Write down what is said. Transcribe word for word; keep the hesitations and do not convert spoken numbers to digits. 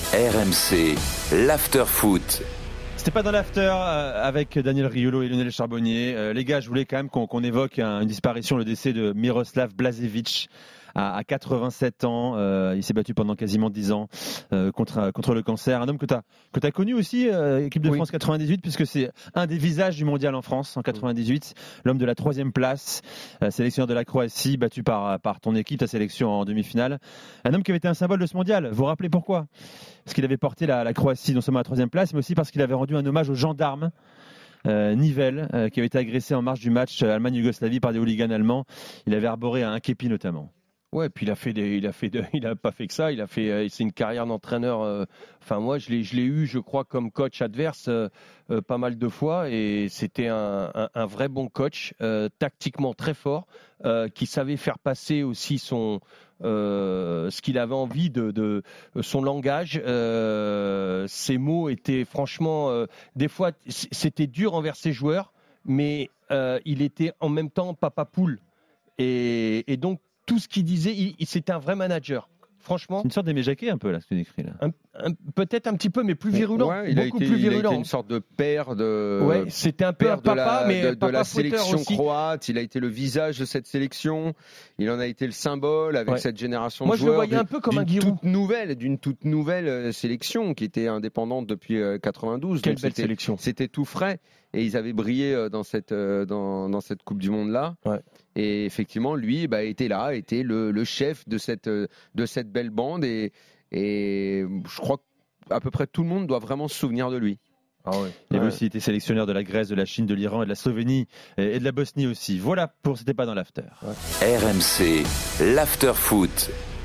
R M C, l'after-foot. C'était pas dans l'after euh, avec Daniel Riolo et Lionel Charbonnier. Euh, les gars, je voulais quand même qu'on, qu'on évoque un, une disparition, le décès de Miroslav Blažević à, à quatre-vingt-sept ans. Euh, il s'est battu pendant quasiment dix ans euh, contre, contre le cancer. Un homme que tu as que t'as connu aussi, euh, équipe de oui. France quatre-vingt-dix-huit, puisque c'est un des visages du mondial en France en quatre-vingt-dix-huit. L'homme de la troisième place, euh, sélectionneur de la Croatie, battu par, par ton équipe, ta sélection en demi-finale. Un homme qui avait été un symbole de ce mondial. Vous vous rappelez pourquoi ? Parce qu'il avait porté la, la Croatie non seulement à la troisième place, mais aussi parce qu'il avait rendu un hommage aux gendarmes euh, Nivelle, euh, qui avait été agressé en marge du match euh, Allemagne-Yougoslavie par des hooligans allemands. Il avait arboré un képi notamment. Ouais, puis il a fait des, il a fait de, il a pas fait que ça, il a fait, euh, c'est une carrière d'entraîneur. Euh, enfin moi, je l'ai, je l'ai eu, je crois, comme coach adverse euh, euh, pas mal de fois, et c'était un, un, un vrai bon coach, euh, tactiquement très fort, euh, qui savait faire passer aussi son, euh, ce qu'il avait envie de, de son langage. Euh, ses mots étaient franchement, euh, des fois, c'était dur envers ses joueurs, mais euh, il était en même temps papa poule, et, et donc tout ce qu'il disait, il, il, c'était un vrai manager. Franchement. C'est une sorte d'Aimé Jacquet un peu là, ce que tu décris là. Un, un, peut-être un petit peu, mais plus virulent. Ouais, il beaucoup a été, plus il virulent. a été une sorte de père de. Ouais, c'était un peu un papa, de la, mais de, de papa la sélection aussi. croate. Il a été le visage de cette sélection. Il en a été le symbole avec ouais. cette génération Moi, de joueurs. Moi, je le voyais un peu comme d'une un Giroud. Toute nouvelle, d'une toute nouvelle sélection qui était indépendante depuis quatre-vingt-douze. Quelle Donc belle c'était, sélection. C'était tout frais. Et ils avaient brillé dans cette, dans, dans cette Coupe du Monde-là. Ouais. Et effectivement, lui bah, était là, était le, le chef de cette, de cette belle bande. Et, et je crois qu'à peu près tout le monde doit vraiment se souvenir de lui. Ah ouais. Il avait ouais. aussi été sélectionneur de la Grèce, de la Chine, de l'Iran et de la Slovénie et de la Bosnie aussi. Voilà pour C'était pas dans l'after. Ouais. R M C, l'after foot.